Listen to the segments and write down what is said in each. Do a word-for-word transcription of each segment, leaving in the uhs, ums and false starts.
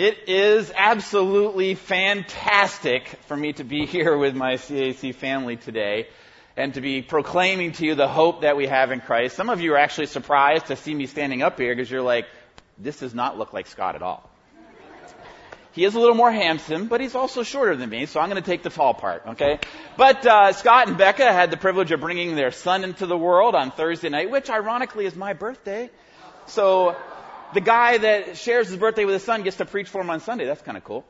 It is absolutely fantastic for me to be here with my C A C family today and to be proclaiming to you the hope that we have in Christ. Some of you are actually surprised to see me standing up here because you're like, this does not look like Scott at all. He is a little more handsome, but he's also shorter than me, so I'm going to take the tall part, okay? But uh, Scott and Becca had the privilege of bringing their son into the world on Thursday night, which ironically is my birthday. So the guy that shares his birthday with his son gets to preach for him on Sunday. That's kind of cool.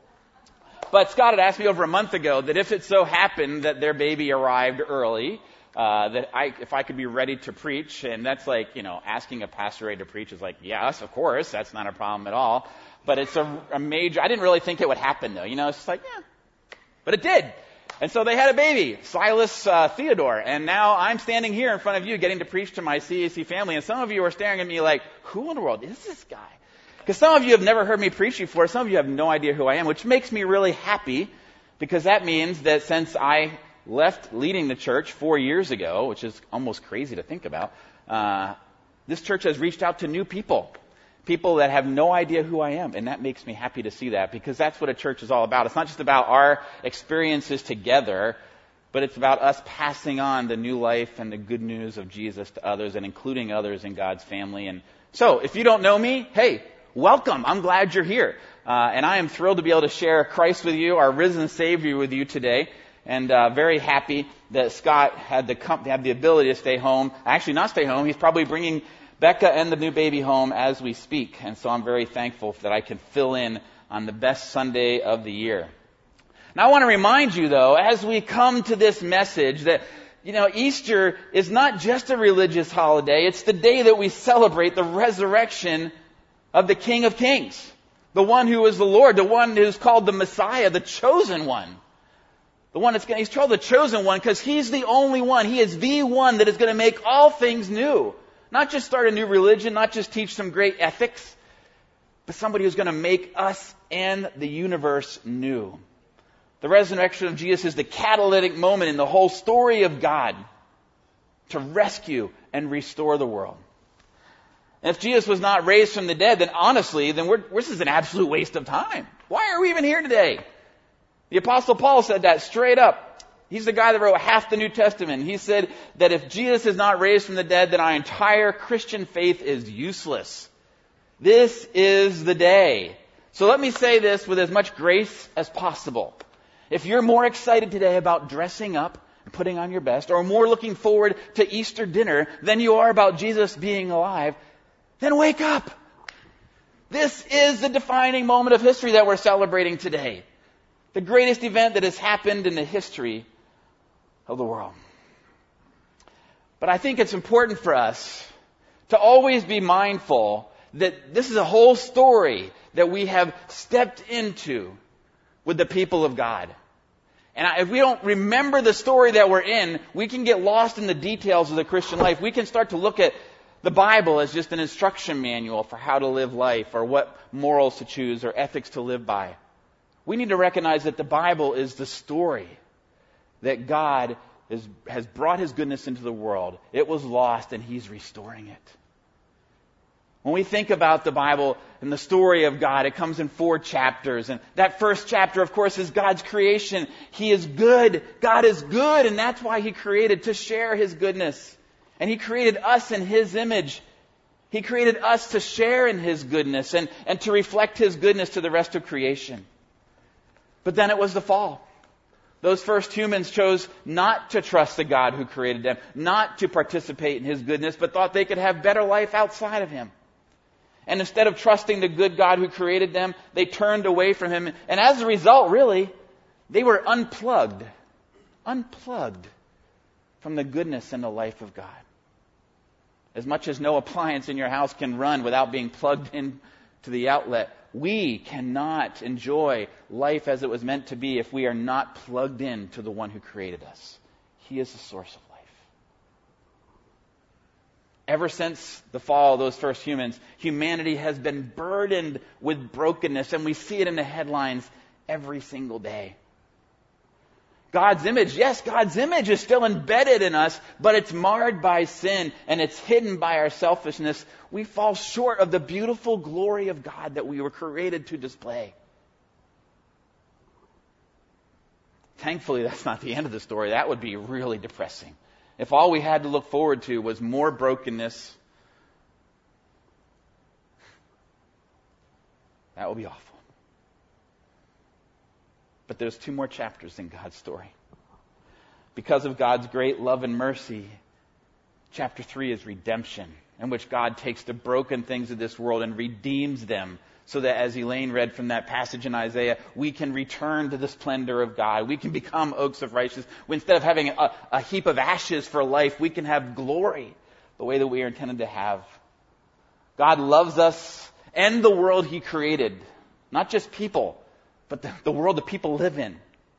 But Scott had asked me over a month ago that if it so happened that their baby arrived early, uh, that I, if I could be ready to preach. And that's like, you know, asking a pastor ready to preach is like, yes, of course. That's not a problem at all. But it's a, a major, I didn't really think it would happen though. You know, it's just like, yeah. But it did. And so they had a baby, Silas uh, Theodore. And now I'm standing here in front of you getting to preach to my C A C family. And some of you are staring at me like, who in the world is this guy? Because some of you have never heard me preach before. Some of you have no idea who I am, which makes me really happy because that means that since I left leading the church four years ago, which is almost crazy to think about, uh, this church has reached out to new people. People that have no idea who I am. And that makes me happy to see that because that's what a church is all about. It's not just about our experiences together, but it's about us passing on the new life and the good news of Jesus to others and including others in God's family. And so, if you don't know me, hey, welcome. I'm glad you're here. Uh, and I am thrilled to be able to share Christ with you, our risen Savior with you today. And uh, very happy that Scott had the, com- had the ability to stay home. Actually, not stay home. He's probably bringing Becca and the new baby home as we speak. And so I'm very thankful that I can fill in on the best Sunday of the year. Now I want to remind you though, as we come to this message that, you know, Easter is not just a religious holiday. It's the day that we celebrate the resurrection of the King of Kings. The one who is the Lord, the one who's called the Messiah, the chosen one. The one that's going he's called the chosen one because he's the only one. He is the one that is going to make all things new. Not just start a new religion, not just teach some great ethics, but somebody who's going to make us and the universe new. The resurrection of Jesus is the catalytic moment in the whole story of God to rescue and restore the world. And if Jesus was not raised from the dead, then honestly, then we're, this is an absolute waste of time. Why are we even here today? The Apostle Paul said that straight up. He's the guy that wrote half the New Testament. He said that if Jesus is not raised from the dead, then our entire Christian faith is useless. This is the day. So let me say this with as much grace as possible. If you're more excited today about dressing up and putting on your best, or more looking forward to Easter dinner than you are about Jesus being alive, then wake up. This is the defining moment of history that we're celebrating today. The greatest event that has happened in the history of the world. But I think it's important for us to always be mindful that this is a whole story that we have stepped into with the people of God. And if we don't remember the story that we're in, we can get lost in the details of the Christian life. We can start to look at the Bible as just an instruction manual for how to live life or what morals to choose or ethics to live by. We need to recognize that the Bible is the story that God is, has brought His goodness into the world. It was lost and He's restoring it. When we think about the Bible and the story of God, it comes in four chapters. And that first chapter, of course, is God's creation. He is good. God is good, and that's why He created to share His goodness. And He created us in His image. He created us to share in His goodness and, and to reflect His goodness to the rest of creation. But then it was the fall. Those first humans chose not to trust the God who created them, not to participate in His goodness, but thought they could have better life outside of Him. And instead of trusting the good God who created them, they turned away from Him. And as a result, really, they were unplugged, unplugged from the goodness and the life of God. As much as no appliance in your house can run without being plugged in to the outlet, we cannot enjoy life as it was meant to be if we are not plugged in to the one who created us. He is the source of life. Ever since the fall of those first humans, humanity has been burdened with brokenness, and we see it in the headlines every single day. God's image, yes, God's image is still embedded in us, but it's marred by sin and it's hidden by our selfishness. We fall short of the beautiful glory of God that we were created to display. Thankfully, that's not the end of the story. That would be really depressing. If all we had to look forward to was more brokenness, that would be awful. But there's two more chapters in God's story. Because of God's great love and mercy, chapter three is redemption, in which God takes the broken things of this world and redeems them, so that, as Elaine read from that passage in Isaiah, we can return to the splendor of God. We can become oaks of righteousness. Instead of having a, a heap of ashes for life, we can have glory the way that we are intended to have. God loves us and the world He created. Not just people, but the, the world that people live in.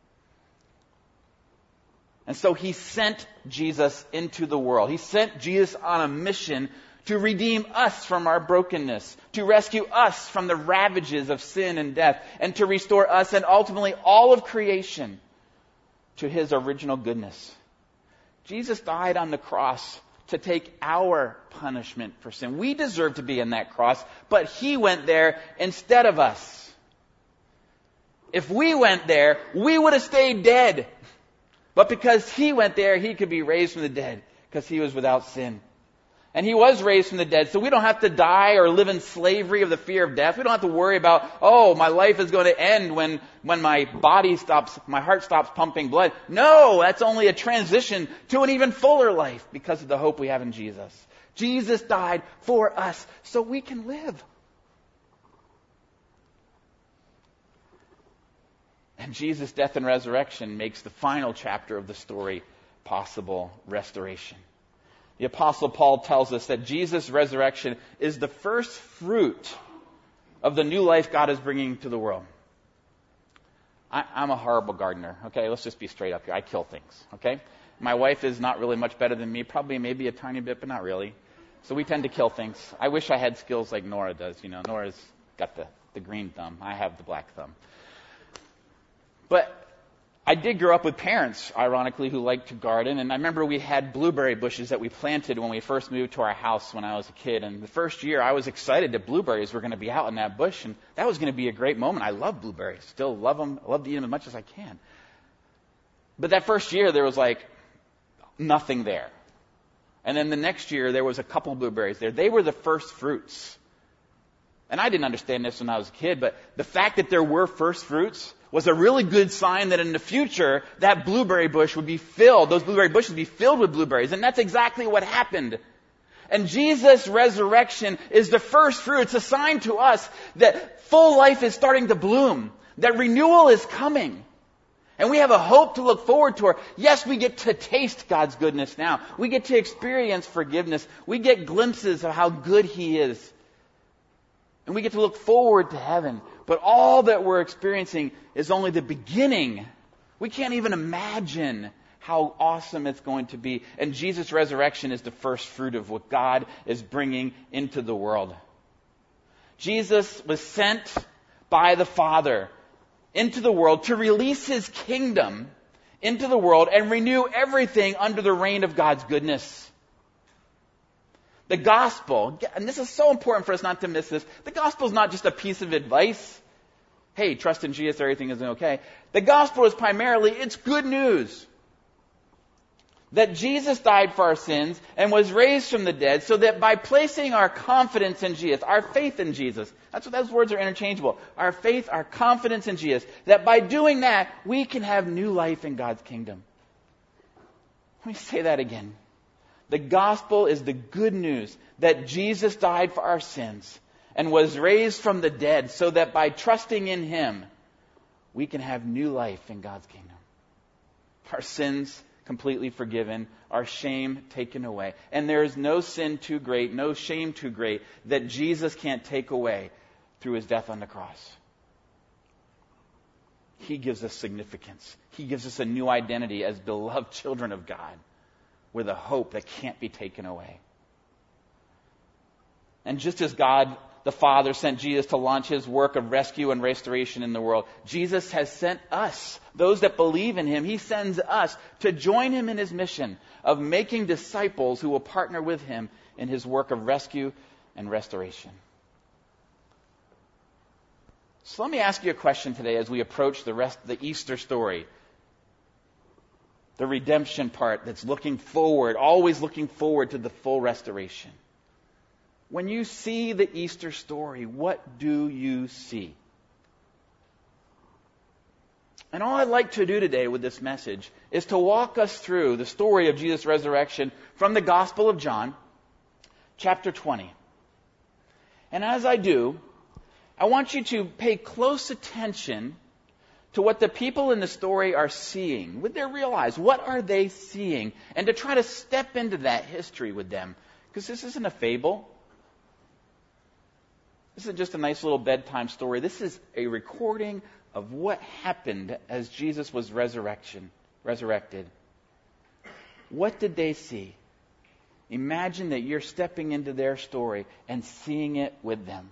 And so He sent Jesus into the world. He sent Jesus on a mission to redeem us from our brokenness, to rescue us from the ravages of sin and death, and to restore us and ultimately all of creation to His original goodness. Jesus died on the cross to take our punishment for sin. We deserve to be in that cross, but He went there instead of us. If we went there, we would have stayed dead. But because He went there, He could be raised from the dead, because He was without sin. And He was raised from the dead, so we don't have to die or live in slavery of the fear of death. We don't have to worry about, oh, my life is going to end when, when my body stops, my heart stops pumping blood. No, that's only a transition to an even fuller life because of the hope we have in Jesus. Jesus died for us so we can live. And Jesus' death and resurrection makes the final chapter of the story possible: restoration. The Apostle Paul tells us that Jesus' resurrection is the first fruit of the new life God is bringing to the world. I, I'm a horrible gardener, okay? Let's just be straight up here. I kill things, okay? My wife is not really much better than me, probably maybe a tiny bit, but not really. So we tend to kill things. I wish I had skills like Nora does. You know, Nora's got the, the green thumb. I have the black thumb. But I did grow up with parents, ironically, who liked to garden. And I remember we had blueberry bushes that we planted when we first moved to our house when I was a kid. And the first year I was excited that blueberries were going to be out in that bush. And that was going to be a great moment. I love blueberries. Still love them. I love to eat them as much as I can. But that first year there was like nothing there. And then the next year there was a couple blueberries there. They were the first fruits. And I didn't understand this when I was a kid, but the fact that there were first fruits was a really good sign that in the future, that blueberry bush would be filled, those blueberry bushes would be filled with blueberries. And that's exactly what happened. And Jesus' resurrection is the first fruit. It's a sign to us that full life is starting to bloom, that renewal is coming. And we have a hope to look forward to. Yes, we get to taste God's goodness now. We get to experience forgiveness. We get glimpses of how good He is. And we get to look forward to heaven. But all that we're experiencing is only the beginning. We can't even imagine how awesome it's going to be. And Jesus' resurrection is the first fruit of what God is bringing into the world. Jesus was sent by the Father into the world to release His kingdom into the world and renew everything under the reign of God's goodness. The gospel, and this is so important for us not to miss this, the gospel is not just a piece of advice. Hey, trust in Jesus, everything is okay. The gospel is primarily, it's good news. That Jesus died for our sins and was raised from the dead, so that by placing our confidence in Jesus, our faith in Jesus, that's what those words are interchangeable. Our faith, our confidence in Jesus, that by doing that, we can have new life in God's kingdom. Let me say that again. The gospel is the good news that Jesus died for our sins and was raised from the dead, so that by trusting in Him, we can have new life in God's kingdom. Our sins completely forgiven, our shame taken away. And there is no sin too great, no shame too great that Jesus can't take away through His death on the cross. He gives us significance. He gives us a new identity as beloved children of God with a hope that can't be taken away. And just as God the Father sent Jesus to launch His work of rescue and restoration in the world, Jesus has sent us, those that believe in Him, He sends us to join Him in His mission of making disciples who will partner with Him in His work of rescue and restoration. So let me ask you a question today as we approach the rest of the Easter story. The redemption part that's looking forward, always looking forward to the full restoration. When you see the Easter story, what do you see? And all I'd like to do today with this message is to walk us through the story of Jesus' resurrection from the Gospel of John, chapter twenty. And as I do, I want you to pay close attention to what the people in the story are seeing with their real eyes. What are they seeing? And to try to step into that history with them. Because this isn't a fable. This isn't just a nice little bedtime story. This is a recording of what happened as Jesus was resurrection, resurrected. What did they see? Imagine that you're stepping into their story and seeing it with them.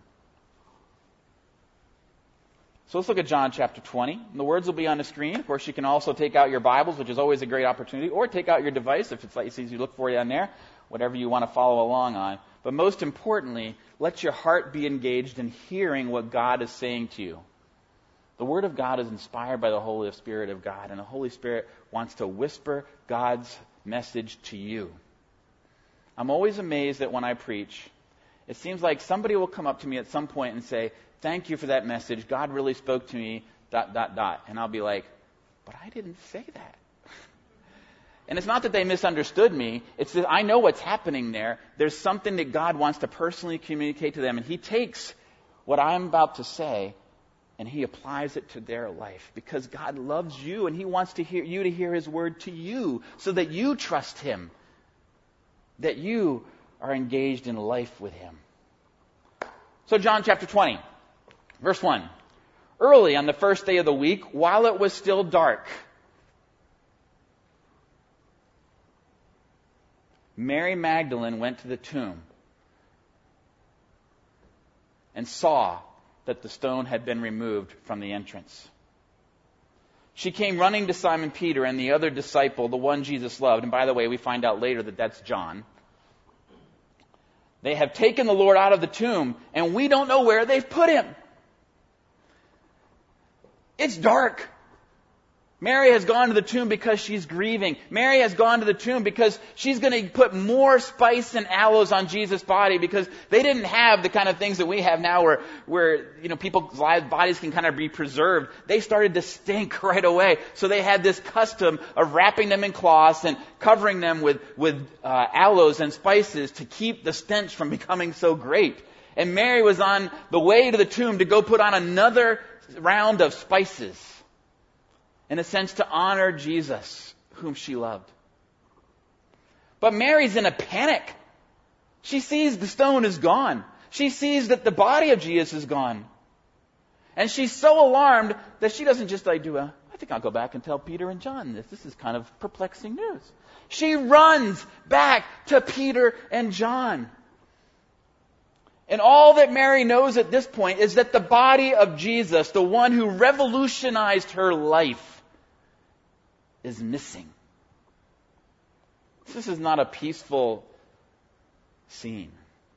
So let's look at John chapter twenty. The words will be on the screen. Of course, you can also take out your Bibles, which is always a great opportunity, or take out your device if it's like it's easy to look for you on there, whatever you want to follow along on. But most importantly, let your heart be engaged in hearing what God is saying to you. The Word of God is inspired by the Holy Spirit of God, and the Holy Spirit wants to whisper God's message to you. I'm always amazed that when I preach, it seems like somebody will come up to me at some point and say, "Thank you for that message. God really spoke to me, dot, dot, dot." And I'll be like, "But I didn't say that." And it's not that they misunderstood me. It's that I know what's happening there. There's something that God wants to personally communicate to them. And He takes what I'm about to say and He applies it to their life. Because God loves you and He wants to hear you to hear His word to you so that you trust Him. That you are engaged in life with Him. So John chapter twenty. Verse one, early on the first day of the week, while it was still dark, Mary Magdalene went to the tomb and saw that the stone had been removed from the entrance. She came running to Simon Peter and the other disciple, the one Jesus loved. And by the way, we find out later that that's John. They have taken the Lord out of the tomb, and we don't know where they've put Him. It's dark. Mary has gone to the tomb because she's grieving. Mary has gone to the tomb because she's going to put more spice and aloes on Jesus' body because they didn't have the kind of things that we have now where, where you know, people's lives, bodies can kind of be preserved. They started to stink right away. So they had this custom of wrapping them in cloths and covering them with, with uh, aloes and spices to keep the stench from becoming so great. And Mary was on the way to the tomb to go put on another round of spices. In a sense, to honor Jesus, whom she loved. But Mary's in a panic. She sees the stone is gone. She sees that the body of Jesus is gone. And she's so alarmed that she doesn't just like do a, I think I'll go back and tell Peter and John this. This is kind of perplexing news. She runs back to Peter and John. And all that Mary knows at this point is that the body of Jesus, the one who revolutionized her life, is missing. This is not a peaceful scene.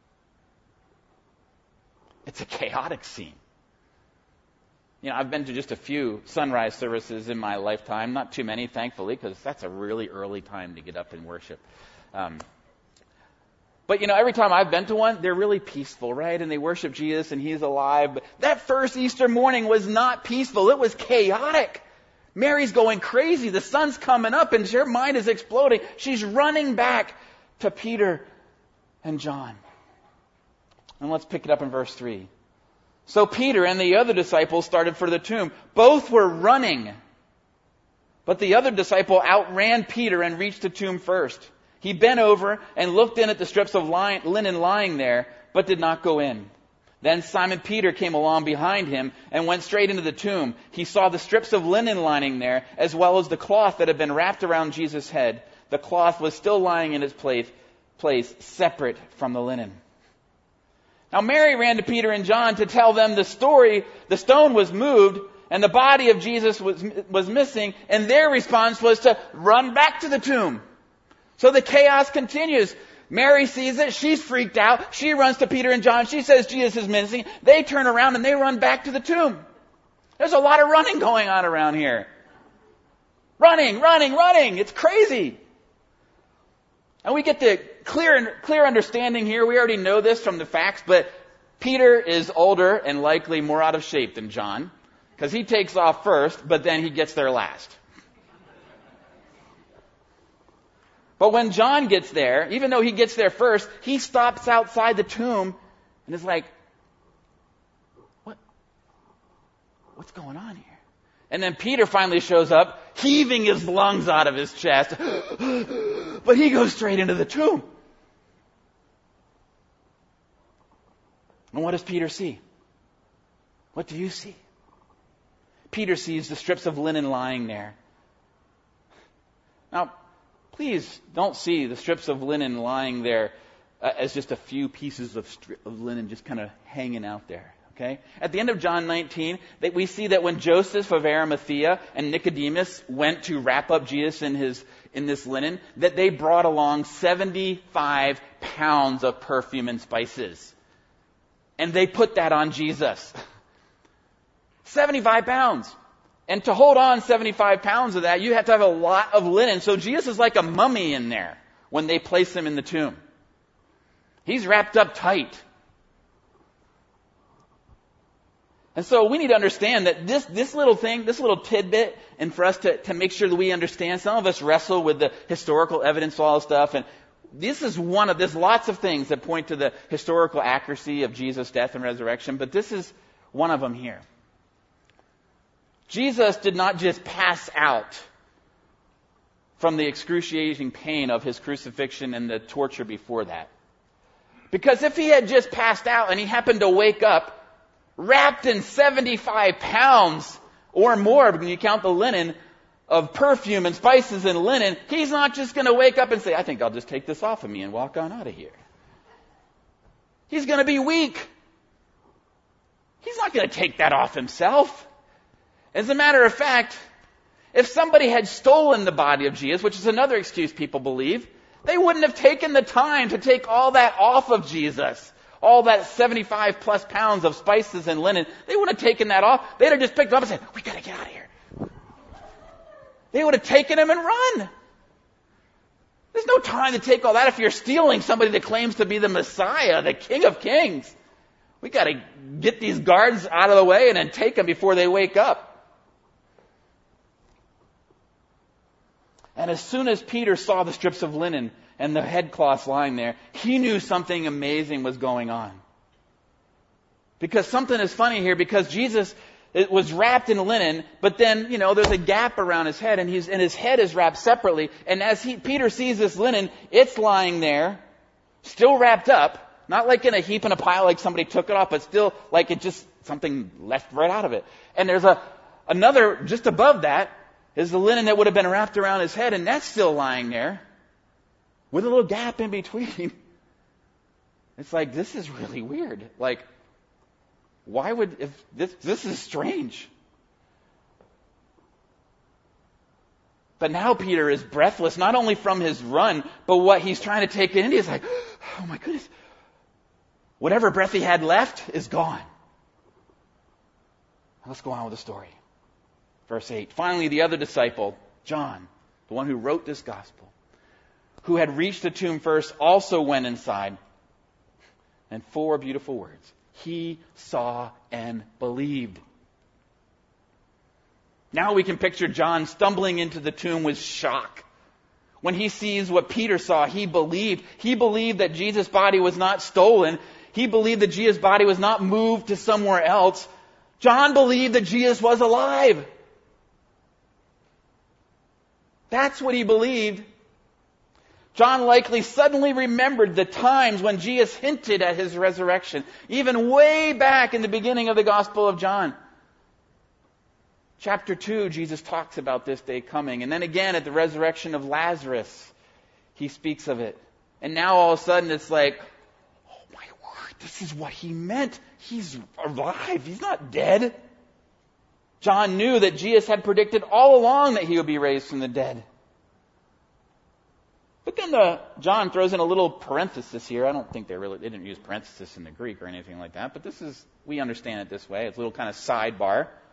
It's a chaotic scene. You know, I've been to just a few sunrise services in my lifetime, not too many, thankfully, because that's a really early time to get up and worship. Um, but, you know, every time I've been to one, they're really peaceful, right? And they worship Jesus and He's alive. But that first Easter morning was not peaceful. It was chaotic. Mary's going crazy. The sun's coming up and her mind is exploding. She's running back to Peter and John. And let's pick it up in verse three. So Peter and the other disciple started for the tomb. Both were running. But the other disciple outran Peter and reached the tomb first. He bent over and looked in at the strips of linen lying there, but did not go in. Then Simon Peter came along behind him and went straight into the tomb. He saw the strips of linen lying there, as well as the cloth that had been wrapped around Jesus' head. The cloth was still lying in its place, place separate from the linen. Now Mary ran to Peter and John to tell them the story. The stone was moved and the body of Jesus was, was missing, and their response was to run back to the tomb. So the chaos continues. Mary sees it. She's freaked out. She runs to Peter and John. She says Jesus is missing. They turn around and they run back to the tomb. There's a lot of running going on around here. Running, running, running. It's crazy. And we get the clear, clear understanding here. We already know this from the facts, but Peter is older and likely more out of shape than John, because he takes off first, but then he gets there last. But when John gets there, even though he gets there first, he stops outside the tomb and is like, what? What's going on here? And then Peter finally shows up, heaving his lungs out of his chest. But he goes straight into the tomb. And what does Peter see? What do you see? Peter sees the strips of linen lying there. Now, please don't see the strips of linen lying there uh, as just a few pieces of, stri- of linen just kind of hanging out there. Okay? At the end of John nineteen, that we see that when Joseph of Arimathea and Nicodemus went to wrap up Jesus in his in this linen, that they brought along seventy-five pounds of perfume and spices. And they put that on Jesus. seventy-five pounds. And to hold on seventy-five pounds of that, you have to have a lot of linen. So Jesus is like a mummy in there when they place him in the tomb. He's wrapped up tight. And so we need to understand that this, this little thing, this little tidbit, and for us to, to make sure that we understand, some of us wrestle with the historical evidence, all this stuff, and this is one of, there's lots of things that point to the historical accuracy of Jesus' death and resurrection, but this is one of them here. Jesus did not just pass out from the excruciating pain of his crucifixion and the torture before that. Because if he had just passed out and he happened to wake up wrapped in seventy-five pounds or more, when you count the linen, of perfume and spices and linen, he's not just going to wake up and say, I think I'll just take this off of me and walk on out of here. He's going to be weak. He's not going to take that off himself. As a matter of fact, if somebody had stolen the body of Jesus, which is another excuse people believe, they wouldn't have taken the time to take all that off of Jesus. All that seventy-five plus pounds of spices and linen, they wouldn't have taken that off. They'd have just picked it up and said, we got to get out of here. They would have taken him and run. There's no time to take all that if you're stealing somebody that claims to be the Messiah, the King of Kings. We got to get these guards out of the way and then take them before they wake up. And as soon as Peter saw the strips of linen and the headcloths lying there, he knew something amazing was going on. Because something is funny here, because Jesus it was wrapped in linen, but then, you know, there's a gap around his head, and he's and his head is wrapped separately. And as he, Peter sees this linen, it's lying there, still wrapped up, not like in a heap in a pile like somebody took it off, but still like it just, something left right out of it. And there's a another, just above that, is the linen that would have been wrapped around his head, and that's still lying there, with a little gap in between. It's like, this is really weird. Like, why would, if this, this is strange. But now Peter is breathless, not only from his run, but what he's trying to take in. He's like, oh my goodness. Whatever breath he had left is gone. Let's go on with the story. Verse eight. Finally, the other disciple, John, the one who wrote this gospel, who had reached the tomb first, also went inside. And four beautiful words. He saw and believed. Now we can picture John stumbling into the tomb with shock. When he sees what Peter saw, he believed. He believed that Jesus' body was not stolen. He believed that Jesus' body was not moved to somewhere else. John believed that Jesus was alive. That's what he believed. John likely suddenly remembered the times when Jesus hinted at his resurrection, even way back in the beginning of the Gospel of John. Chapter two, Jesus talks about this day coming. And then again at the resurrection of Lazarus, he speaks of it. And now all of a sudden it's like, oh my word, this is what he meant. He's alive. He's not dead. John knew that Jesus had predicted all along that he would be raised from the dead. But then the, John throws in a little parenthesis here. I don't think they really, they didn't use parenthesis in the Greek or anything like that, but this is, we understand it this way. It's a little kind of sidebar.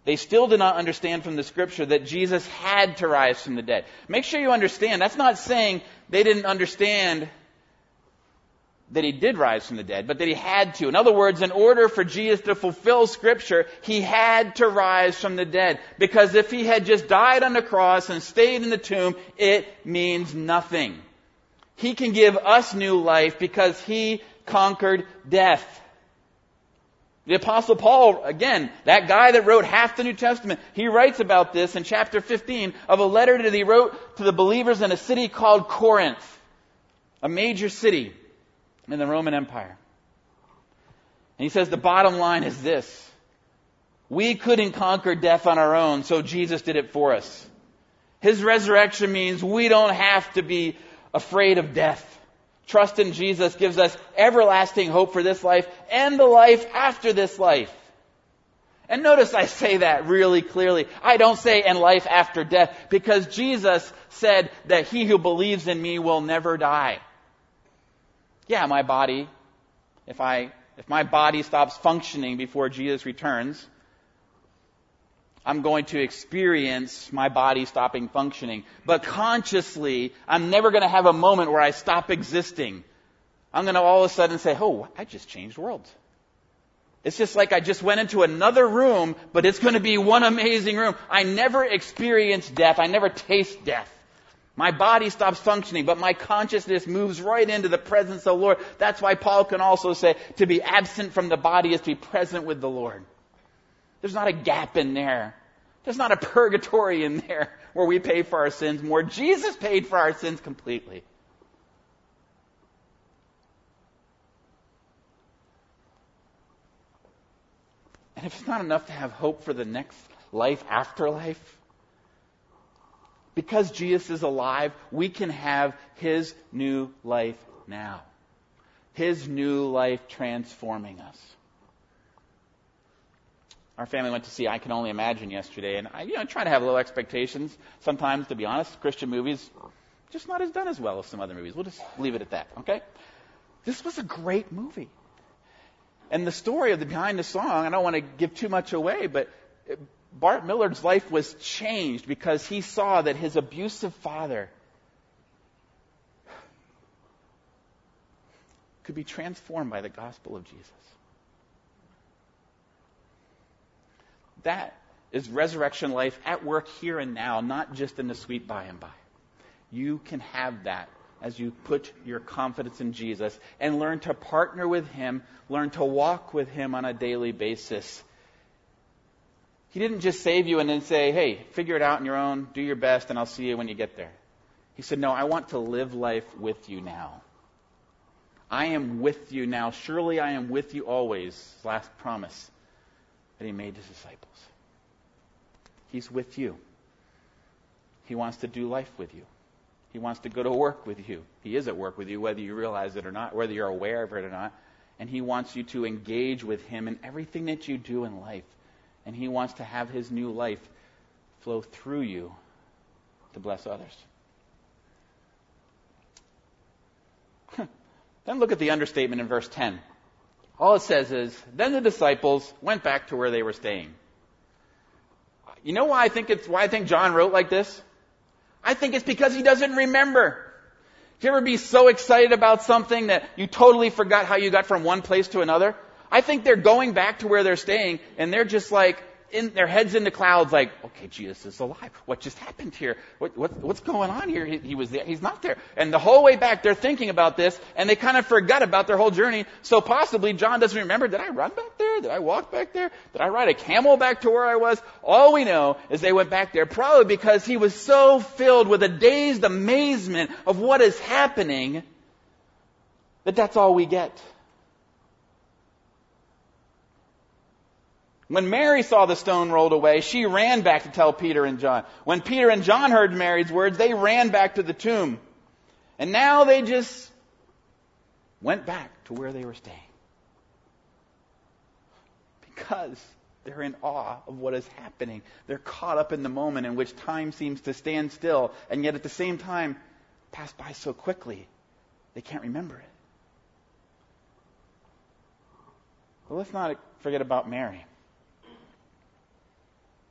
They still did not understand from the Scripture that Jesus had to rise from the dead. Make sure you understand, that's not saying they didn't understand that he did rise from the dead, but that he had to. In other words, in order for Jesus to fulfill Scripture, he had to rise from the dead. Because if he had just died on the cross and stayed in the tomb, it means nothing. He can give us new life because he conquered death. The Apostle Paul, again, that guy that wrote half the New Testament, he writes about this in chapter fifteen of a letter that he wrote to the believers in a city called Corinth, a major city in the Roman Empire. And he says the bottom line is this: we couldn't conquer death on our own, so Jesus did it for us. His resurrection means we don't have to be afraid of death. Trust in Jesus gives us everlasting hope for this life and the life after this life. And notice I say that really clearly. I don't say and life after death, because Jesus said that he who believes in me will never die. Yeah, my body, if I, if my body stops functioning before Jesus returns, I'm going to experience my body stopping functioning. But consciously, I'm never going to have a moment where I stop existing. I'm going to all of a sudden say, oh, I just changed worlds. It's just like I just went into another room, but it's going to be one amazing room. I never experience death. I never taste death. My body stops functioning, but my consciousness moves right into the presence of the Lord. That's why Paul can also say to be absent from the body is to be present with the Lord. There's not a gap in there. There's not a purgatory in there where we pay for our sins more. Jesus paid for our sins completely. And if it's not enough to have hope for the next life after life, because Jesus is alive, we can have his new life now. His new life transforming us. Our family went to see I Can Only Imagine yesterday, and I, you know, try to have low expectations. Sometimes, to be honest, Christian movies just not as done as well as some other movies. We'll just leave it at that, okay? This was a great movie. And the story of the behind the song, I don't want to give too much away, but Bart Millard's life was changed because he saw that his abusive father could be transformed by the gospel of Jesus. That is resurrection life at work here and now, not just in the sweet by and by. You can have that as you put your confidence in Jesus and learn to partner with him, learn to walk with him on a daily basis. He didn't just save you and then say, hey, figure it out on your own, do your best, and I'll see you when you get there. He said, no, I want to live life with you now. I am with you now. Surely I am with you always. Last promise that he made his disciples. He's with you. He wants to do life with you. He wants to go to work with you. He is at work with you, whether you realize it or not, whether you're aware of it or not. And he wants you to engage with him in everything that you do in life. And he wants to have his new life flow through you to bless others. Then look at the understatement in verse ten. All it says is, then the disciples went back to where they were staying. You know why I think it's why I think John wrote like this? I think it's because he doesn't remember. Do you ever be so excited about something that you totally forgot how you got from one place to another? I think they're going back to where they're staying, and they're just like, in their heads in the clouds, like, okay, Jesus is alive. What just happened here? What, what, what's going on here? He, he was there. He's not there. And the whole way back, they're thinking about this, and they kind of forgot about their whole journey. So possibly John doesn't remember, did I run back there? Did I walk back there? Did I ride a camel back to where I was? All we know is they went back there, probably because he was so filled with a dazed amazement of what is happening that that's all we get. When Mary saw the stone rolled away, she ran back to tell Peter and John. When Peter and John heard Mary's words, they ran back to the tomb. And now they just went back to where they were staying. Because they're in awe of what is happening. They're caught up in the moment in which time seems to stand still, and yet at the same time pass by so quickly they can't remember it. But let's not forget about Mary.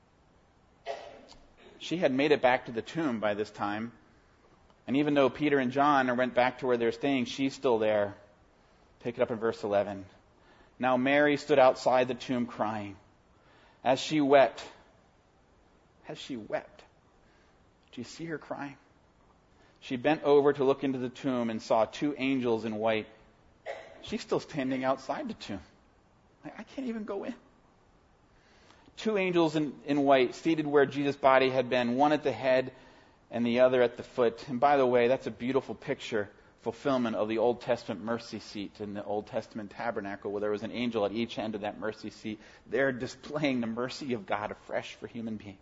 she had made it back to the tomb by this time. And even though Peter and John went back to where they're staying, she's still there. Pick it up in verse eleven. Now Mary stood outside the tomb crying. As she wept, as she wept, do you see her crying? She bent over to look into the tomb and saw two angels in white. She's still standing outside the tomb. I can't even go in. Two angels in, in white seated where Jesus' body had been, one at the head and the other at the foot. And by the way, that's a beautiful picture, fulfillment of the Old Testament mercy seat in the Old Testament tabernacle, where there was an angel at each end of that mercy seat. They're displaying the mercy of God afresh for human beings.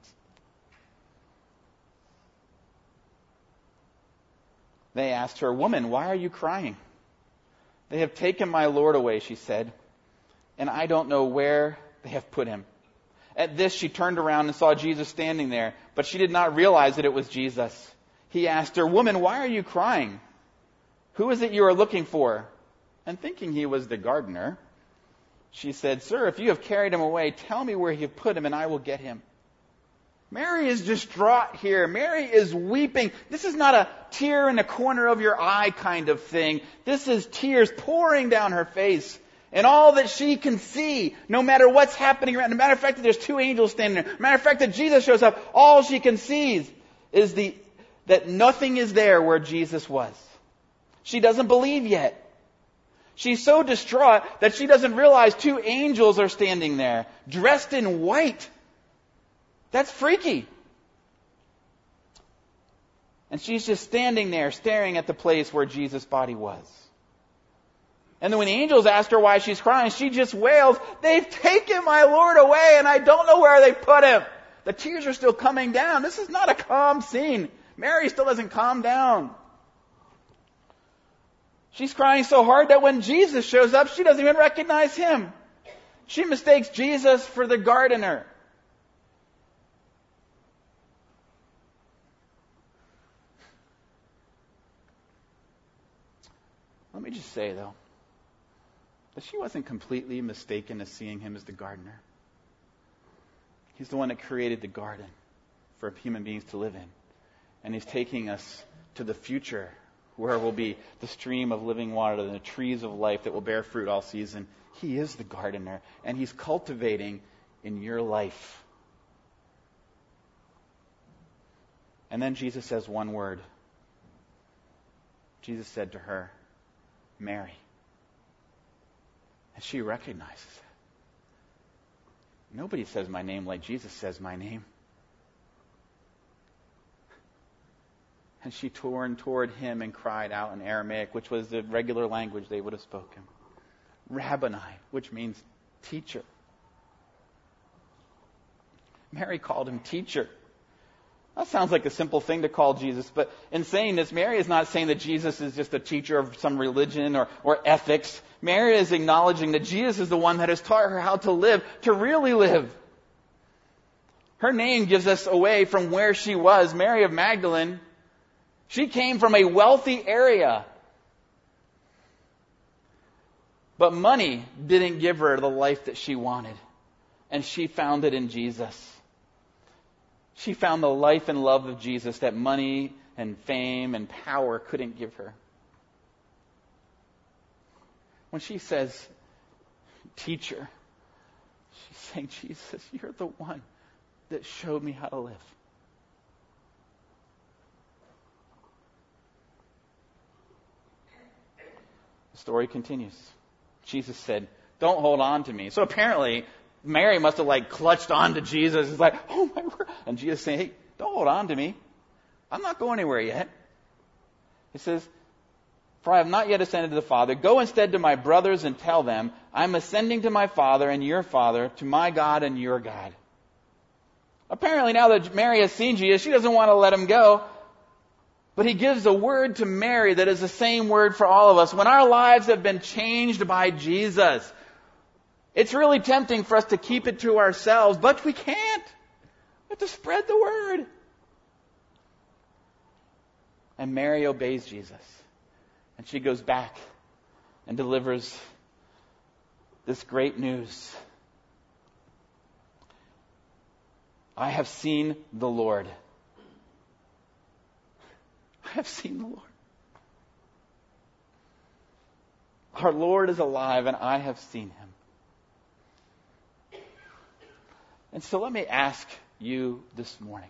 They asked her, "Woman, why are you crying?" "They have taken my Lord away," she said, "and I don't know where they have put him." At this, she turned around and saw Jesus standing there, but she did not realize that it was Jesus. He asked her, "Woman, why are you crying? Who is it you are looking for?" And thinking he was the gardener, she said, "Sir, if you have carried him away, tell me where you have put him, and I will get him." Mary is distraught here. Mary is weeping. This is not a tear in the corner of your eye kind of thing. This is tears pouring down her face. And all that she can see, no matter what's happening around, no matter of fact that there's two angels standing there, no matter of fact that Jesus shows up, all she can see is the that nothing is there where Jesus was. She doesn't believe yet. She's so distraught that she doesn't realize two angels are standing there, dressed in white. That's freaky. And she's just standing there, staring at the place where Jesus' body was. And then when the angels asked her why she's crying, she just wails, "They've taken my Lord away, and I don't know where they put him." The tears are still coming down. This is not a calm scene. Mary still doesn't calm down. She's crying so hard that when Jesus shows up, she doesn't even recognize him. She mistakes Jesus for the gardener. Let me just say, though, that she wasn't completely mistaken as seeing him as the gardener. He's the one that created the garden for human beings to live in. And he's taking us to the future where will be the stream of living water and the trees of life that will bear fruit all season. He is the gardener, and he's cultivating in your life. And then Jesus says one word. Jesus said to her, "Mary." And she recognizes it. Nobody says my name like Jesus says my name. And she turned toward him and cried out in Aramaic, which was the regular language they would have spoken, "Rabboni," which means teacher. Mary called him teacher. That sounds like a simple thing to call Jesus, but in saying this, Mary is not saying that Jesus is just a teacher of some religion or, or ethics. Mary is acknowledging that Jesus is the one that has taught her how to live, to really live. Her name gives us away from where she was. Mary of Magdalene, she came from a wealthy area. But money didn't give her the life that she wanted. And she found it in Jesus. She found the life and love of Jesus that money and fame and power couldn't give her. When she says, "Teacher," she's saying, "Jesus, you're the one that showed me how to live." The story continues. Jesus said, "Don't hold on to me." So apparently, Mary must have like clutched on to Jesus. It's like, "Oh my word." And Jesus saying, "Hey, don't hold on to me. I'm not going anywhere yet." He says, "For I have not yet ascended to the Father. Go instead to my brothers and tell them, I'm ascending to my Father and your Father, to my God and your God." Apparently now that Mary has seen Jesus, she doesn't want to let him go. But he gives a word to Mary that is the same word for all of us. When our lives have been changed by Jesus, it's really tempting for us to keep it to ourselves, but we can't. We have to spread the word. And Mary obeys Jesus. And she goes back and delivers this great news. "I have seen the Lord." have seen the Lord. Our Lord is alive, and I have seen him. And so let me ask you this morning,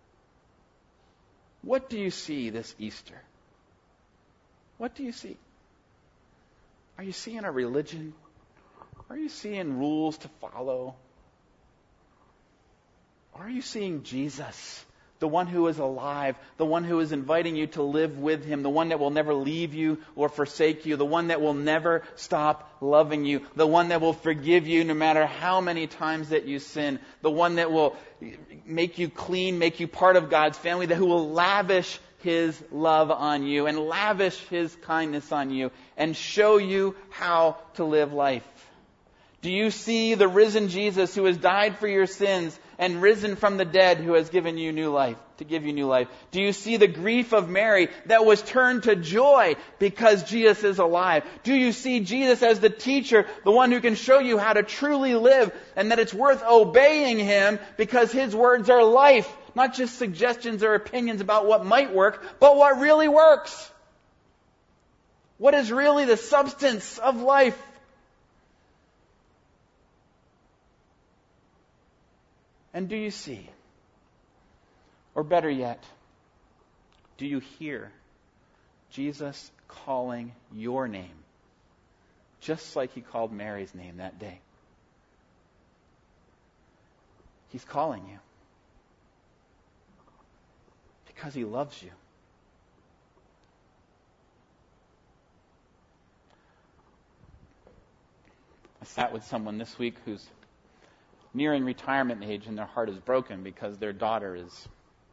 what do you see this Easter? What do you see? Are you seeing a religion? Are you seeing rules to follow? Or are you seeing Jesus, the one who is alive, the one who is inviting you to live with him, the one that will never leave you or forsake you, the one that will never stop loving you, the one that will forgive you no matter how many times that you sin, the one that will make you clean, make you part of God's family, that who will lavish his love on you and lavish his kindness on you and show you how to live life? Do you see the risen Jesus who has died for your sins and risen from the dead, who has given you new life, to give you new life? Do you see the grief of Mary that was turned to joy because Jesus is alive? Do you see Jesus as the teacher, the one who can show you how to truly live, and that it's worth obeying him because his words are life, not just suggestions or opinions about what might work, but what really works? What is really the substance of life? And do you see, or better yet, do you hear Jesus calling your name, just like he called Mary's name that day? He's calling you because he loves you. I sat with someone this week who's nearing retirement age, and their heart is broken because their daughter is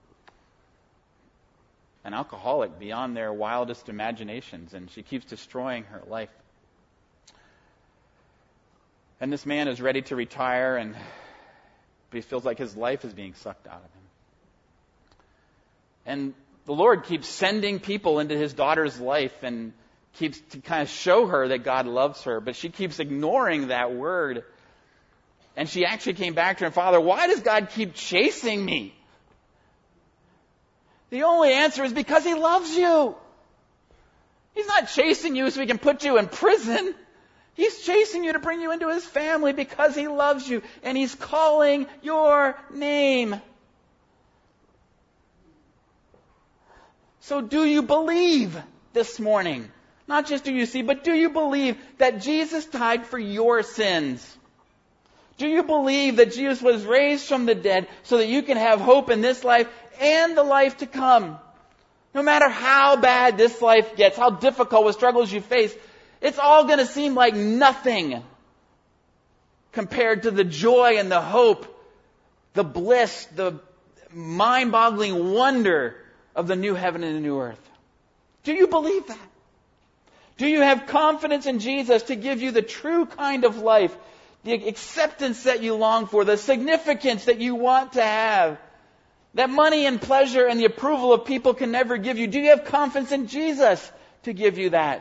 an alcoholic beyond their wildest imaginations, and she keeps destroying her life. And this man is ready to retire, and he feels like his life is being sucked out of him. And the Lord keeps sending people into his daughter's life and keeps to kind of show her that God loves her, but she keeps ignoring that word. And she actually came back to her, Father, why does God keep chasing me? The only answer is because he loves you. He's not chasing you so he can put you in prison. He's chasing you to bring you into his family because he loves you. And he's calling your name. So do you believe this morning? Not just do you see, but do you believe that Jesus died for your sins? Do you believe that Jesus was raised from the dead so that you can have hope in this life and the life to come? No matter how bad this life gets, how difficult, what struggles you face, it's all going to seem like nothing compared to the joy and the hope, the bliss, the mind-boggling wonder of the new heaven and the new earth. Do you believe that? Do you have confidence in Jesus to give you the true kind of life, the acceptance that you long for, the significance that you want to have, that money and pleasure and the approval of people can never give you? Do you have confidence in Jesus to give you that?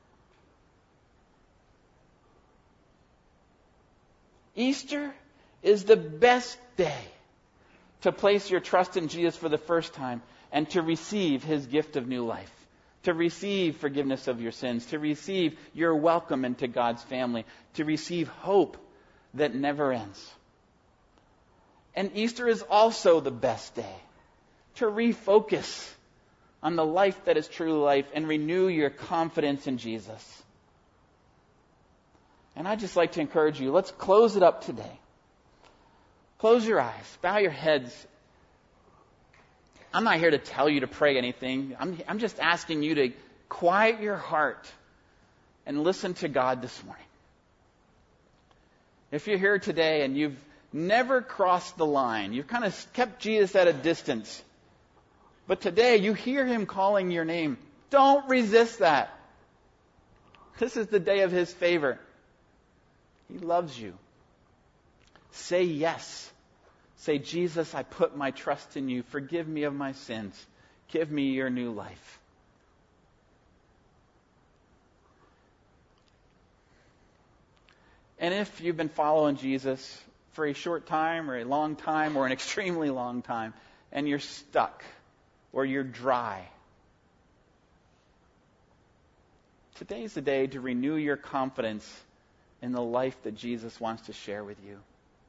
Easter is the best day to place your trust in Jesus for the first time and to receive his gift of new life, to receive forgiveness of your sins, to receive your welcome into God's family, to receive hope that never ends. And Easter is also the best day to refocus on the life that is true life and renew your confidence in Jesus. And I'd just like to encourage you, let's close it up today. Close your eyes, bow your heads. I'm not here to tell you to pray anything. I'm, I'm just asking you to quiet your heart and listen to God this morning. If you're here today and you've never crossed the line, you've kind of kept Jesus at a distance, but today you hear him calling your name, don't resist that. This is the day of his favor. He loves you. Say yes. Say, Jesus, I put my trust in you. Forgive me of my sins. Give me your new life. And if you've been following Jesus for a short time or a long time or an extremely long time, and you're stuck or you're dry, Today's the day to renew your confidence in the life that Jesus wants to share with you.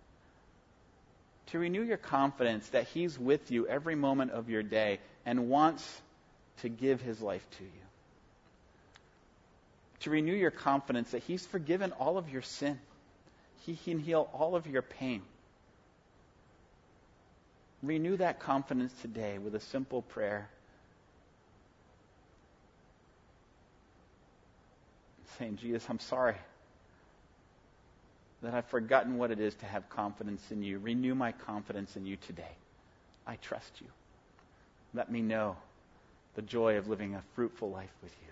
To renew your confidence that He's with you every moment of your day and wants to give His life to you. To renew your confidence that He's forgiven all of your sin. He can heal all of your pain. Renew that confidence today with a simple prayer. Saying, Jesus, I'm sorry that I've forgotten what it is to have confidence in you. Renew my confidence in you today. I trust you. Let me know the joy of living a fruitful life with you.